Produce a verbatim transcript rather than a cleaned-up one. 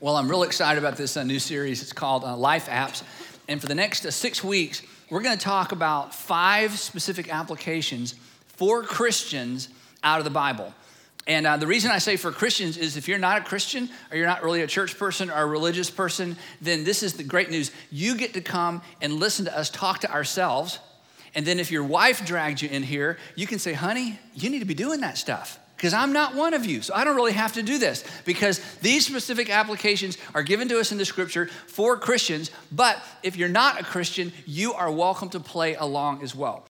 Well, I'm real excited about this uh, new series. It's called uh, Life Apps. And for the next uh, six weeks, we're going to talk about five specific applications for Christians out of the Bible. And uh, the reason I say for Christians is if you're not a Christian or you're not really a church person or a religious person, then this is the great news. You get to come and listen to us talk to ourselves. And then if your wife dragged you in here, you can say, honey, you need to be doing that stuff. Because I'm not one of you, so I don't really have to do this. Because these specific applications are given to us in the scripture for Christians, but if you're not a Christian, you are welcome to play along as well.